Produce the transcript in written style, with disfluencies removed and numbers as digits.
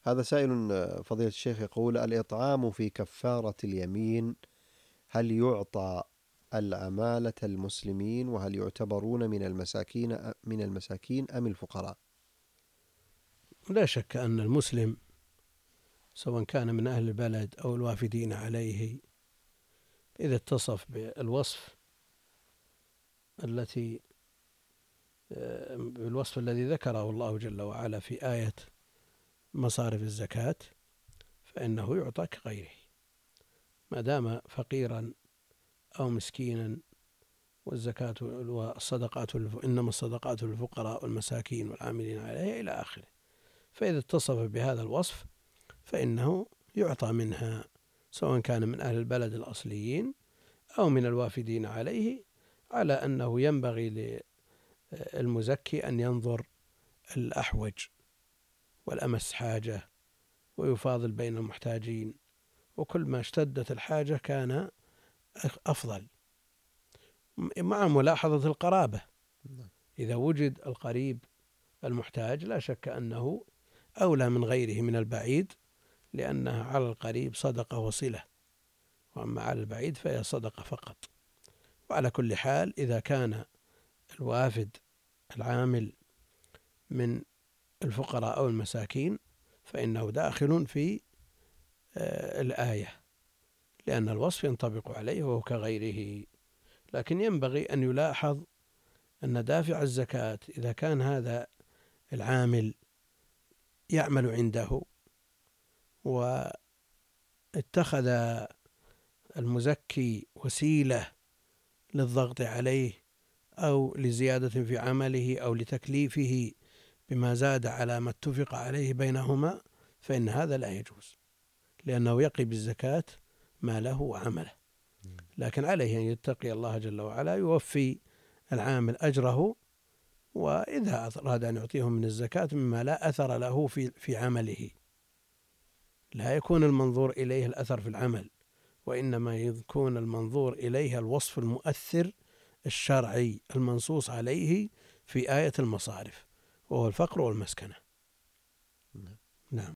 هذا سائل فضيلة الشيخ يقول: الإطعام في كفارة اليمين هل يعطى العمالة المسلمين، وهل يعتبرون من المساكين أم الفقراء؟ لا شك أن المسلم سواء كان من أهل البلد أو الوافدين عليه إذا اتصف بالوصف الذي ذكره الله جل وعلا في آية مصارف الزكاة فإنه يعطى كغيره ما دام فقيرا أو مسكينا. والزكاة والصدقات إنما الصدقات للفقراء والمساكين والعاملين عليها إلى آخره. فإذا اتصف بهذا الوصف فإنه يعطى منها سواء كان من أهل البلد الأصليين أو من الوافدين عليه، على أنه ينبغي للمزكي أن ينظر الأحوج والأمس حاجة ويفاضل بين المحتاجين، وكل ما اشتدت الحاجة كان أفضل، مع ملاحظة القرابة. إذا وجد القريب المحتاج لا شك أنه أولى من غيره من البعيد، لأنها على القريب صدقة وصلة، وأما على البعيد فهي صدقة فقط. وعلى كل حال إذا كان الوافد العامل من الفقراء أو المساكين فإنه داخل في الآية، لأن الوصف ينطبق عليه وهو كغيره. لكن ينبغي أن يلاحظ أن دافع الزكاة إذا كان هذا العامل يعمل عنده واتخذ المزكي وسيلة للضغط عليه أو لزيادة في عمله أو لتكليفه بما زاد على ما اتفق عليه بينهما، فإن هذا لا يجوز، لأنه يقي بالزكاة ماله وعمله. لكن عليه أن يتقي الله جل وعلا يوفي العامل أجره، وإذا أراد أن يعطيهم من الزكاة مما لا أثر له في عمله، لا يكون المنظور إليه الأثر في العمل، وإنما يكون المنظور إليه الوصف المؤثر الشرعي المنصوص عليه في آية المصارف، وهو الفقر والمسكنة.